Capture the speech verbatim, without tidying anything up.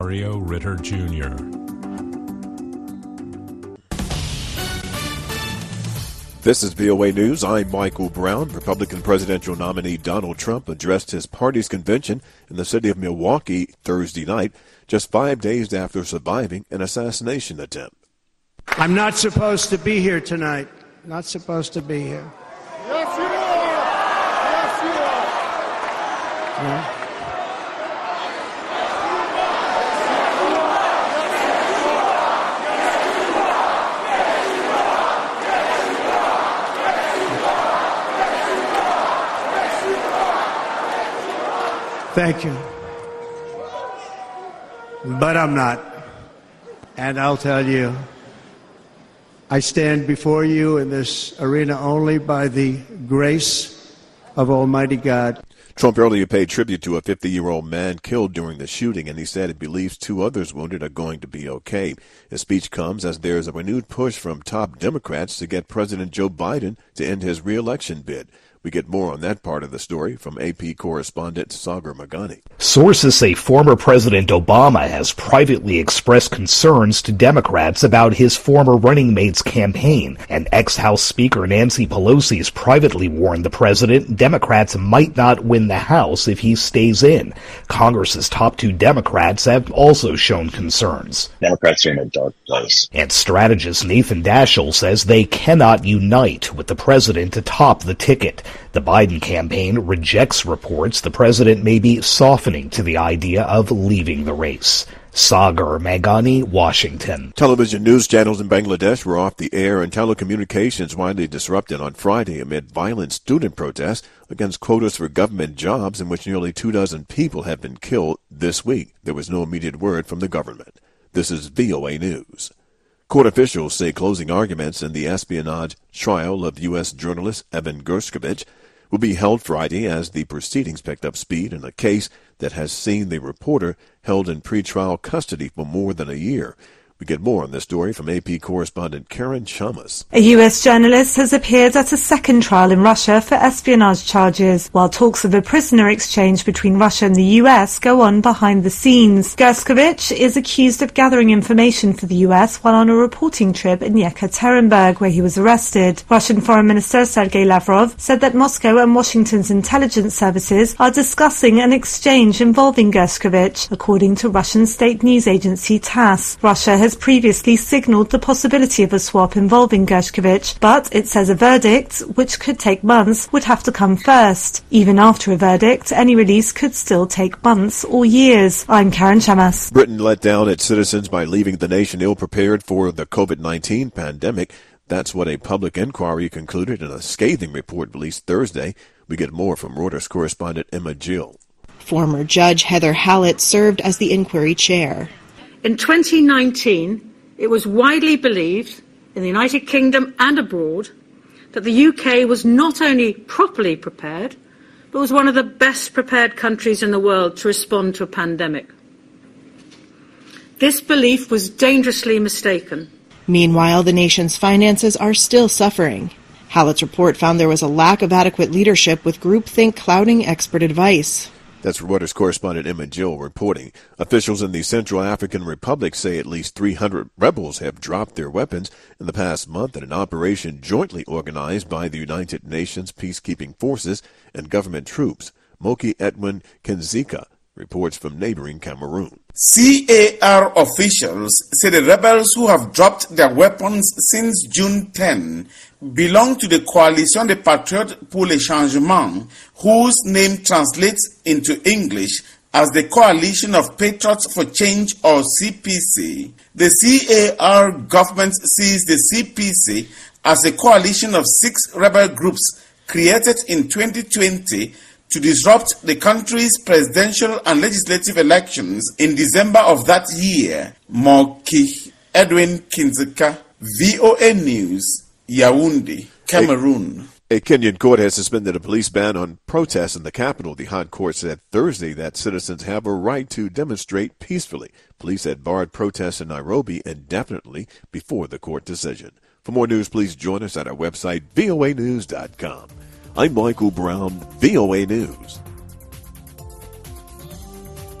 Mario Ritter Junior This is V O A News. I'm Michael Brown. Republican presidential nominee Donald Trump addressed his party's convention in the city of Milwaukee Thursday night, just five days after surviving an assassination attempt. I'm not supposed to be here tonight. Not supposed to be here. Yes, you are. Yes, you are. Yeah. Thank you. But I'm not. And I'll tell you, I stand before you in this arena only by the grace of Almighty God. Trump earlier paid tribute to a fifty-year-old man killed during the shooting, and he said he believes two others wounded are going to be okay. His speech comes as there is a renewed push from top Democrats to get President Joe Biden to end his re-election bid. We get more on that part of the story from A P correspondent Sagar Magani. Sources say former President Obama has privately expressed concerns to Democrats about his former running mate's campaign, and ex-House Speaker Nancy Pelosi has privately warned the president Democrats might not win the House if he stays in. Congress's top two Democrats have also shown concerns. Democrats are in a dark place. And strategist Nathan Daschle says they cannot unite with the president to top the ticket. The Biden campaign rejects reports the president may be softening to the idea of leaving the race. Sagar Magani, Washington. Television news channels in Bangladesh were off the air and telecommunications widely disrupted on Friday amid violent student protests against quotas for government jobs in which nearly two dozen people have been killed this week. There was no immediate word from the government. This is V O A News. Court officials say closing arguments in the espionage trial of U S journalist Evan Gershkovich will be held Friday as the proceedings picked up speed in a case that has seen the reporter held in pretrial custody for more than a year. We get more on this story from A P correspondent Karen Chamas. A U S journalist has appeared at a second trial in Russia for espionage charges, while talks of a prisoner exchange between Russia and the U S go on behind the scenes. Gershkovich is accused of gathering information for the U S while on a reporting trip in Yekaterinburg, where he was arrested. Russian Foreign Minister Sergei Lavrov said that Moscow and Washington's intelligence services are discussing an exchange involving Gershkovich, according to Russian state news agency TASS. Russia has previously signalled the possibility of a swap involving Gershkovich, but it says a verdict, which could take months, would have to come first. Even after a verdict, any release could still take months or years. I'm Karen Chamas. Britain let down its citizens by leaving the nation ill-prepared for the COVID nineteen pandemic. That's what a public inquiry concluded in a scathing report released Thursday. We get more from Reuters correspondent Emma Gill. Former Judge Heather Hallett served as the inquiry chair. In twenty nineteen, it was widely believed in the United Kingdom and abroad that the U K was not only properly prepared, but was one of the best prepared countries in the world to respond to a pandemic. This belief was dangerously mistaken. Meanwhile, the nation's finances are still suffering. Hallett's report found there was a lack of adequate leadership, with groupthink clouding expert advice. That's Reuters correspondent Emma Gill reporting. Officials in the Central African Republic say at least three hundred rebels have dropped their weapons in the past month in an operation jointly organized by the United Nations peacekeeping forces and government troops. Moki Edwin Kenzika reports from neighboring Cameroon. C A R officials say the rebels who have dropped their weapons since June tenth belong to the Coalition des Patriotes pour le Changement, whose name translates into English as the Coalition of Patriots for Change, or C P C. The C A R government sees the C P C as a coalition of six rebel groups created in twenty twenty to disrupt the country's presidential and legislative elections in December of that year. Moki Edwin Kinzika, V O A News, Yaoundé, Cameroon. A, a Kenyan court has suspended a police ban on protests in the capital. The High Court said Thursday that citizens have a right to demonstrate peacefully. Police had barred protests in Nairobi indefinitely before the court decision. For more news, please join us at our website, V O A news dot com. I'm Michael Brown, V O A News.